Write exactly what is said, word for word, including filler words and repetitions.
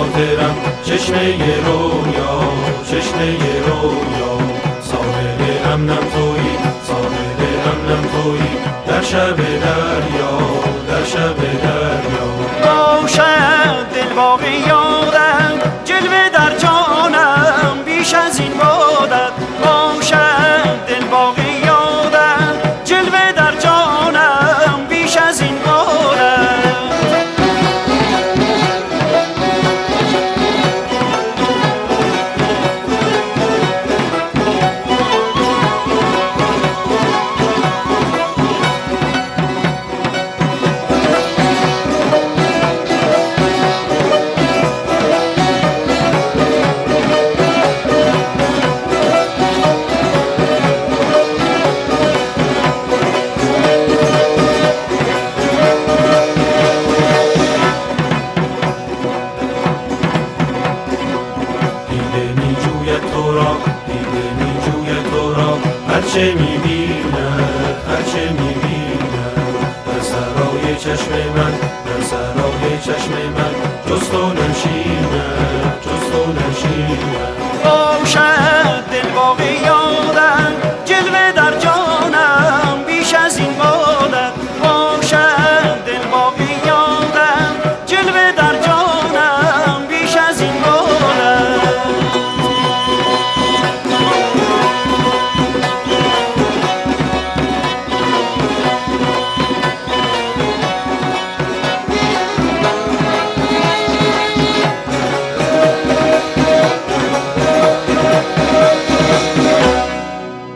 خاطرم چشمه رویا، چشمه رویا. ساحل امنم تویی، ساحل امنم تویی، در شب دریا، در شب دریا. باشد دل باقی یادم، جلوه در جانم بیش از این بادت. باشد دل باقی یادم، جلوه در جانم بیش از این بادت. هرچه می‌بیند، هرچه می‌بیند، در سرای چشم من، در سرای چشم من، جز تو ننشیند، جز تو ننشیند.